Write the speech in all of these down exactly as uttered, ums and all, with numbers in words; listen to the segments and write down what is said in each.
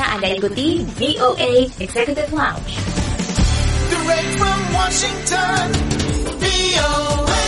Anda ikuti V O A Executive Lounge. Direct from Washington, V O A.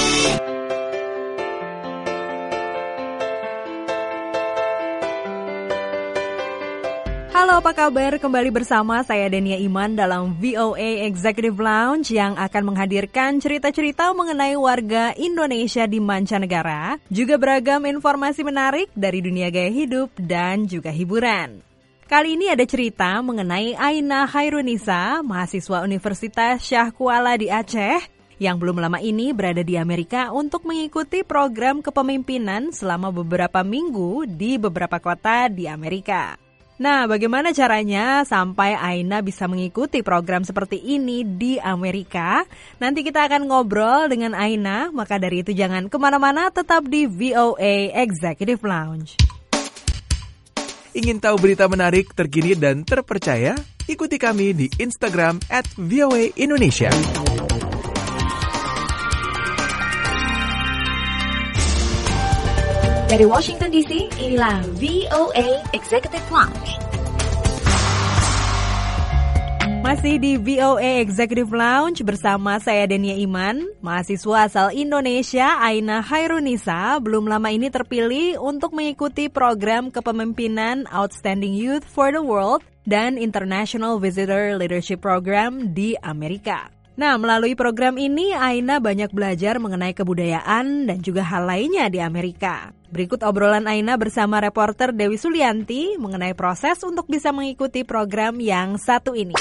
Halo, apa kabar? Kembali bersama saya Denia Iman dalam V O A Executive Lounge yang akan menghadirkan cerita-cerita mengenai warga Indonesia di mancanegara, juga beragam informasi menarik dari dunia gaya hidup dan juga hiburan. Kali ini ada cerita mengenai Aina Khairunisa, mahasiswa Universitas Syah Kuala di Aceh, yang belum lama ini berada di Amerika untuk mengikuti program kepemimpinan selama beberapa minggu di beberapa kota di Amerika. Nah, bagaimana caranya sampai Aina bisa mengikuti program seperti ini di Amerika? Nanti kita akan ngobrol dengan Aina, maka dari itu jangan kemana-mana, tetap di V O A Executive Lounge. Ingin tahu berita menarik, terkini, dan terpercaya? Ikuti kami di Instagram at V O A Indonesia. Dari Washington D C, inilah V O A Executive Lounge. Masih di V O A Executive Lounge bersama saya Denia Iman, mahasiswa asal Indonesia Aina Khairunisa belum lama ini terpilih untuk mengikuti program kepemimpinan Outstanding Youth for the World dan International Visitor Leadership Program di Amerika. Nah, melalui program ini, Aina banyak belajar mengenai kebudayaan dan juga hal lainnya di Amerika. Berikut obrolan Aina bersama reporter Dewi Sulianti mengenai proses untuk bisa mengikuti program yang satu ini.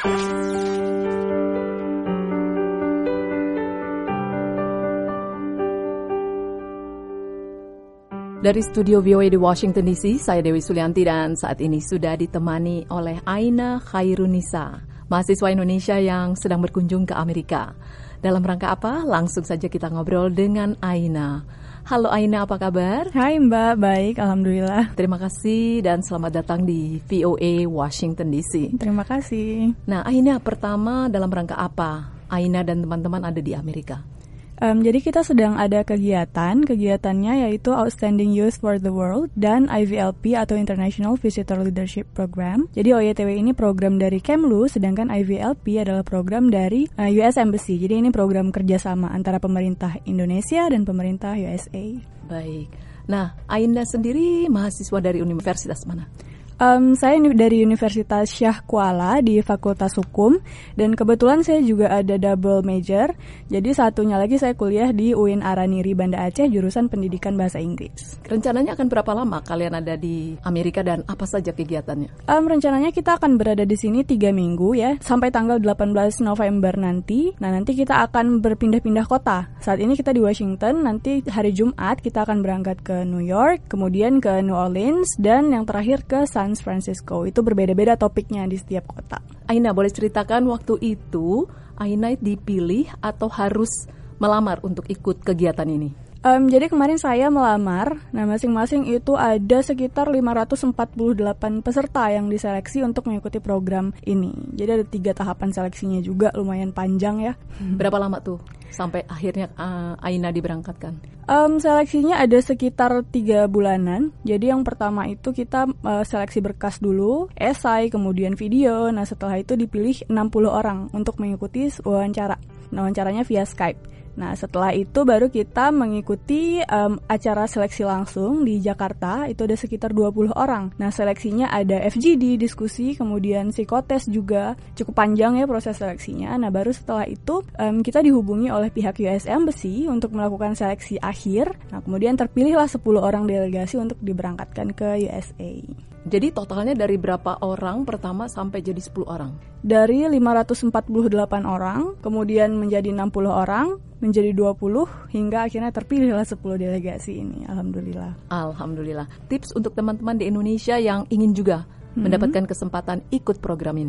Dari studio V O A di Washington D C, saya Dewi Sulianti dan saat ini sudah ditemani oleh Aina Khairunisa, mahasiswa Indonesia yang sedang berkunjung ke Amerika. Dalam rangka apa? Langsung saja kita ngobrol dengan Aina. Halo Aina, apa kabar? Hai Mbak, baik, alhamdulillah. Terima kasih dan selamat datang di V O A Washington D C. Terima kasih. Nah Aina, pertama dalam rangka apa Aina dan teman-teman ada di Amerika? Um, jadi kita sedang ada kegiatan, kegiatannya yaitu Outstanding Youth for the World dan I V L P atau International Visitor Leadership Program. Jadi O Y T W ini program dari Kemlu, sedangkan I V L P adalah program dari uh, U S Embassy. Jadi ini program kerjasama antara pemerintah Indonesia dan pemerintah U S A. Baik. Nah, Aina sendiri mahasiswa dari universitas mana? Um, saya dari Universitas Syah Kuala di Fakultas Hukum dan kebetulan saya juga ada double major. Jadi satunya lagi saya kuliah di U I N Araniri Banda Aceh jurusan Pendidikan Bahasa Inggris. Rencananya akan berapa lama kalian ada di Amerika dan apa saja kegiatannya? Um, rencananya kita akan berada di sini tiga minggu ya sampai tanggal delapan belas November nanti. Nah nanti kita akan berpindah-pindah kota. Saat ini kita di Washington, nanti hari Jumat kita akan berangkat ke New York, kemudian ke New Orleans dan yang terakhir ke San Francisco. Itu berbeda-beda topiknya di setiap kota. Aina, boleh ceritakan waktu itu Aina dipilih atau harus melamar untuk ikut kegiatan ini? Um, jadi kemarin saya melamar, nah masing-masing itu ada sekitar lima ratus empat puluh delapan peserta yang diseleksi untuk mengikuti program ini. Jadi ada tiga tahapan seleksinya juga, lumayan panjang ya. Berapa lama tuh sampai akhirnya uh, Aina diberangkatkan? Um, seleksinya ada sekitar tiga bulanan. Jadi yang pertama itu kita uh, seleksi berkas dulu, esai, kemudian video. Nah setelah itu dipilih enam puluh orang untuk mengikuti wawancara. Nah wawancaranya via Skype. Nah setelah itu baru kita mengikuti um, acara seleksi langsung di Jakarta, itu ada sekitar dua puluh orang. Nah seleksinya ada F G D, diskusi, kemudian psikotes juga, cukup panjang ya proses seleksinya. Nah baru setelah itu um, kita dihubungi oleh pihak U S Embassy untuk melakukan seleksi akhir. Nah kemudian terpilihlah sepuluh orang delegasi untuk diberangkatkan ke U S A. Jadi totalnya dari berapa orang pertama sampai jadi sepuluh orang? Dari lima ratus empat puluh delapan orang, kemudian menjadi enam puluh orang, menjadi dua puluh, hingga akhirnya terpilihlah sepuluh delegasi ini. Alhamdulillah. Alhamdulillah. Tips untuk teman-teman di Indonesia yang ingin juga hmm. mendapatkan kesempatan ikut program ini?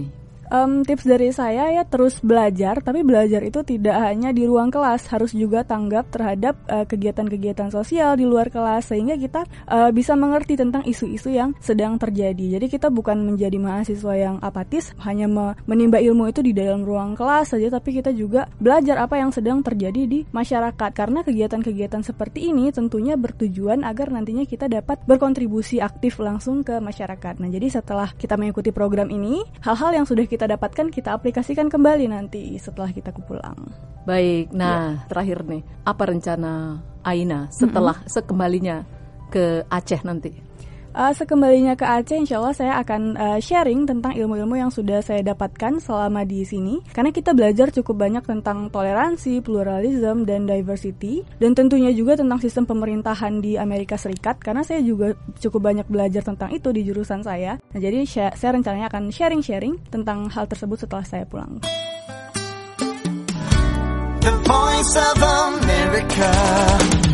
Um, tips dari saya ya terus belajar, tapi belajar itu tidak hanya di ruang kelas, harus juga tanggap terhadap uh, kegiatan-kegiatan sosial di luar kelas, sehingga kita uh, bisa mengerti tentang isu-isu yang sedang terjadi. Jadi kita bukan menjadi mahasiswa yang apatis, hanya me- menimba ilmu itu di dalam ruang kelas saja, tapi kita juga belajar apa yang sedang terjadi di masyarakat. Karena kegiatan-kegiatan seperti ini tentunya bertujuan agar nantinya kita dapat berkontribusi aktif langsung ke masyarakat. Nah, jadi setelah kita mengikuti program ini, hal-hal yang sudah kita dapatkan kita aplikasikan kembali nanti setelah kita pulang. Baik, nah ya. Terakhir nih, apa rencana Aina setelah mm-hmm. sekembalinya ke Aceh nanti? Uh, sekembalinya ke Aceh, insya Allah saya akan uh, sharing tentang ilmu-ilmu yang sudah saya dapatkan selama di sini. Karena kita belajar cukup banyak tentang toleransi, pluralism, dan diversity. Dan tentunya juga tentang sistem pemerintahan di Amerika Serikat. Karena saya juga cukup banyak belajar tentang itu di jurusan saya. Nah, jadi saya, saya rencananya akan sharing-sharing tentang hal tersebut setelah saya pulang. The Voice of America.